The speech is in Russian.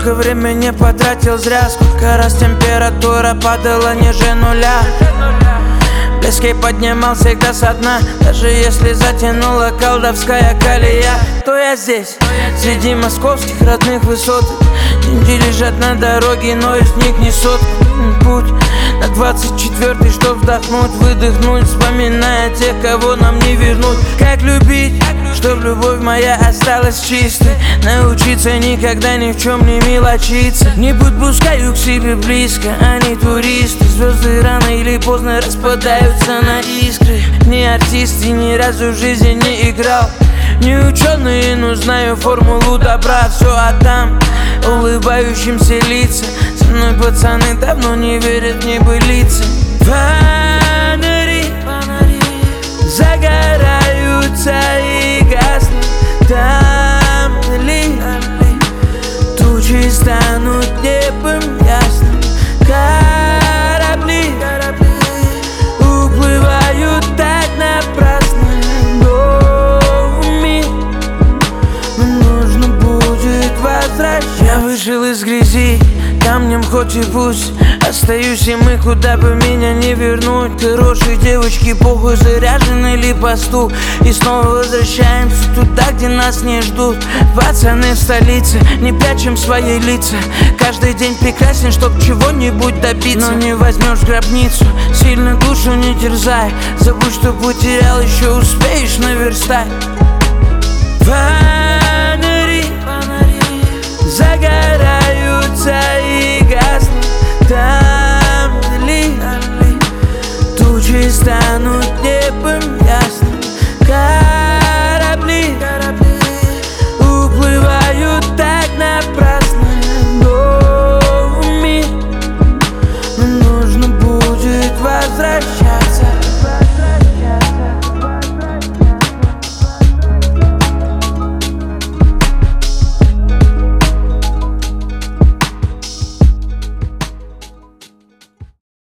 Сколько времени потратил зря, сколько раз температура падала ниже нуля. Близкий поднимал всегда со дна, даже если затянула колдовская колея. То я здесь, среди московских родных высот. Деньги лежат на дороге, но из них не сотка. Путь на 24-й, чтоб вдохнуть, выдохнуть, вспоминая тех, кого нам не вернуть. Как любить, чтоб любовь моя осталась чистой. Научиться никогда ни в чем не мелочиться. Не подпускаю к себе близко, они туристы. Звезды рано или поздно распадаются на искры. Ни артист и ни разу в жизни не играл. Не ученый, но знаю формулу добра. Все отдам улыбающимся лицам. Со мной пацаны давно не верят в небылицы. Фонари загораются и гаснут. Там вдали тучи станут небом ясным. Корабли уплывают так напрасно. Новый мир нужно будет возвращать. Я вышел из грязи, камнем хоть и пусть остаюсь, и мы куда бы меня не вернуть. Хорошие девочки, похуй, заряжены ли посту. И снова возвращаемся туда, где нас не ждут. Пацаны в столице, не прячем свои лица. Каждый день прекрасен, чтоб чего-нибудь добиться. Но не возьмешь гробницу, сильно душу не терзай. Забудь, что потерял, еще успеешь наверстать. Фонари загораются и гаснут. Там вдали тучи станут